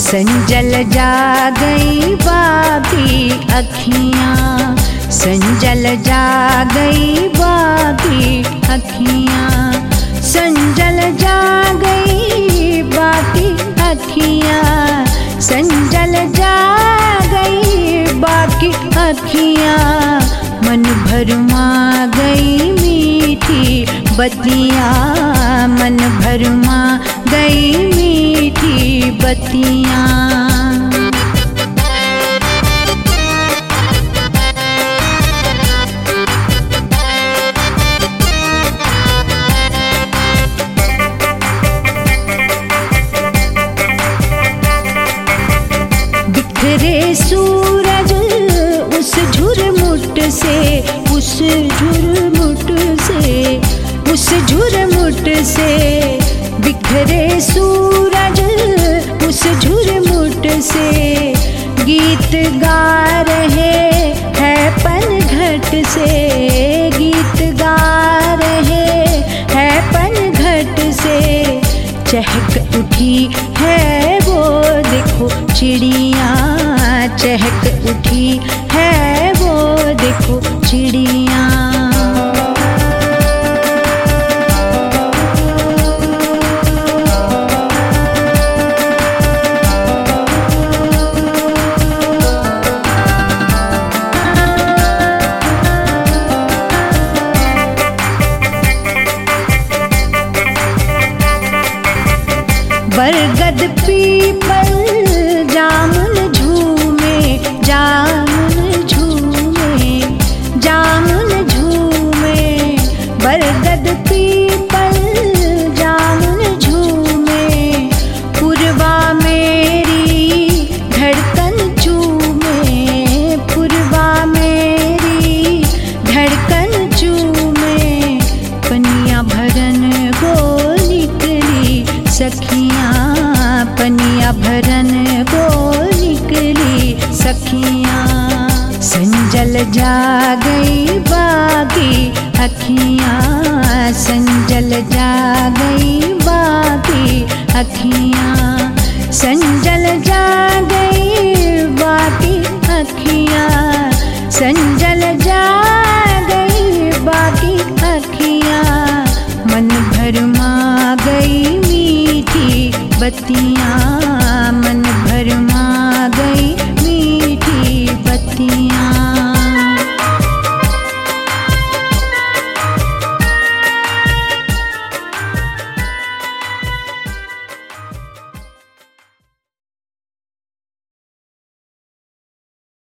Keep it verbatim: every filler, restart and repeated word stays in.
संजल जा गई बागी अखियाँ, संजल जा गई बागी अखियाँ, संजल जा गई बाकी अखियाँ, संजल जा गई बाकी अखियाँ। मन भरमा गई मीठी बत्तियाँ, मन भरमा गई मीठी बत्तियाँ। बिखरे सूरज उस झुरमुट से, उस झुरमुट से, उस झुरमुट से, बिखरे सूरज उस झुरमुट से। गीत गा रहे हैं पनघट से, गीत गा रहे हैं पनघट से। चहक उठी है वो देखो चिड़ियाँ, चहक उठी है वो देखो चिड़ियाँ। बरगद पीपल जामुन झूमे, जामुन झूमे, जामुन झूमे। बरगद पीपल जामुन झूमे। पुरवा मेरी धड़कन चूमे, पुरवा मेरी धड़कन चूमे। पनिया भरन को निकली सखियाँ, पनिया भरन को निकली सखियाँ। संजल जा गई बागी अखियाँ, संजल जा गई बागी अखियाँ, संजल जा गई बाकी अखियाँ, संजल जा गई बाकी अखियाँ। मन भरमा गई मीठी बत्तियाँ,